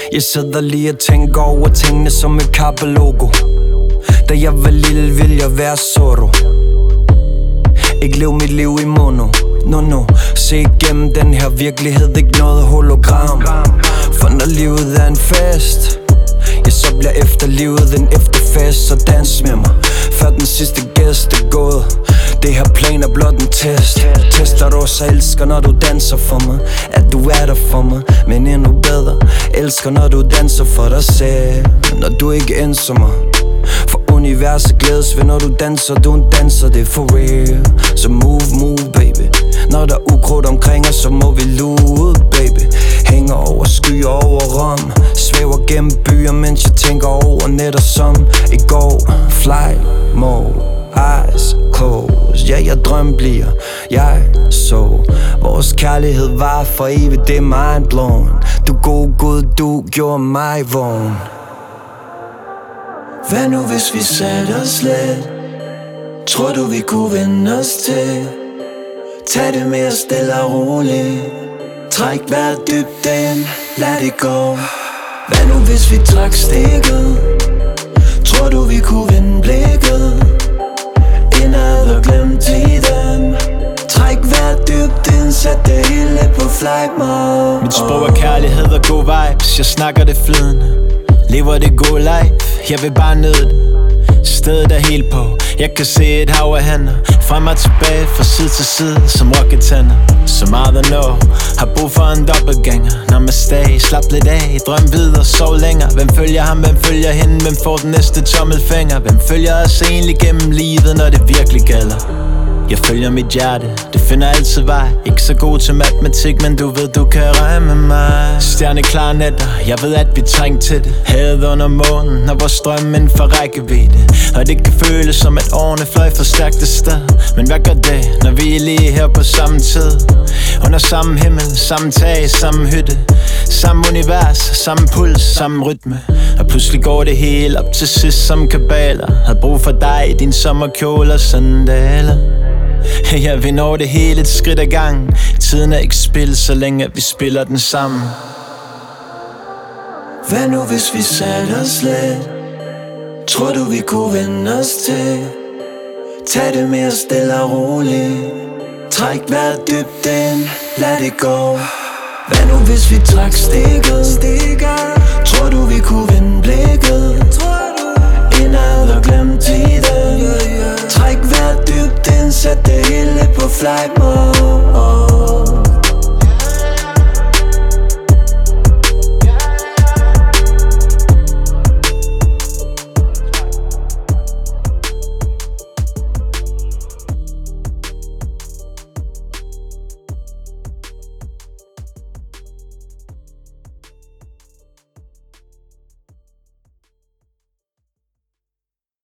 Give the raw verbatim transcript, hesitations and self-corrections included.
Jeg sidder lige og tænker over tingene som et kappalogo. Da jeg var lille ville jeg være Zorro. Ikke leve mit liv i mono, no no. Se igennem den her virkelighed, ikke noget hologram. For når livet er en fest, ja så bliver efterlivet en efterfest. Så dans med mig, før den sidste gæst er gået. Det her plan er blot en test. Tester du så elsker når du danser for mig. At du er der for mig, men endnu bedre elsker når du danser for dig selv. Når du ikke enser mig, for universet glædes ved når du danser. Du en danser, det er for real. Så move, move baby. Når der er ukrudt omkring os, så må vi lude baby. Hænger over skyer over Rom. Svæver gennem byer, mens jeg tænker over netter som i går. Fly mode, eyes closed. Ja, jeg drøm bliver, jeg så. Vores kærlighed var for evigt, det er mindblown. Du god Gud, du gjorde mig vågen. Hvad nu hvis vi satte os lidt? Tror du vi kunne vende os til? Tag det mere stille og roligt. Træk vejret dybt ind, lad det gå. Hvad nu hvis vi trak stikket? Tror du vi kunne vende blikket? Indad og glem tiden. Træk vejret dybt ind, sæt det hele på flight mode. Mit sprog er kærlighed og god vibes. Jeg snakker det flydende, lever det gode life. Jeg vil bare nyde det. Stedet er helt på. Jeg kan se et hav af hænder, frem og tilbage, fra side til side, som rocketænder. Så meget at nå, har brug for en dobbeltgænger. Namaste, slap lidt af, drøm videre, sov længere. Hvem følger ham, hvem følger hende, hvem får den næste tommelfinger? Hvem følger os egentlig gennem livet, når det virkelig gælder? Jeg følger mit hjerte, det finder altid vej. Ikke så god til matematik, men du ved, du kan regne med mig. Stjerneklare nætter, jeg ved, at vi trænger til det. Havet under månen, og vores drømme inden for rækkevidde. Og det kan føles som, at årene fløj for stærkt sted. Men hvad gør det, når vi er lige her på samme tid? Under samme himmel, samme tag, samme hytte. Samme univers, samme puls, samme rytme. Og pludselig går det hele op til sidst som kabaler. Havde brug for dig i din sommerkjole og sandaler. Jeg vil nå det hele et skridt ad gangen. Tiden er ikke spil, så længe vi spiller den sammen. Hvad nu hvis vi satte os lidt? Tror du vi kunne vende os til? Tag det mere stille og roligt. Træk vejret dybt ind, lad det gå. Hvad nu hvis vi trak stikket? Tror du vi kunne vende blikket? Indad og glem tiden. Træk vejret dybt ind, sæt det hele på flight mode.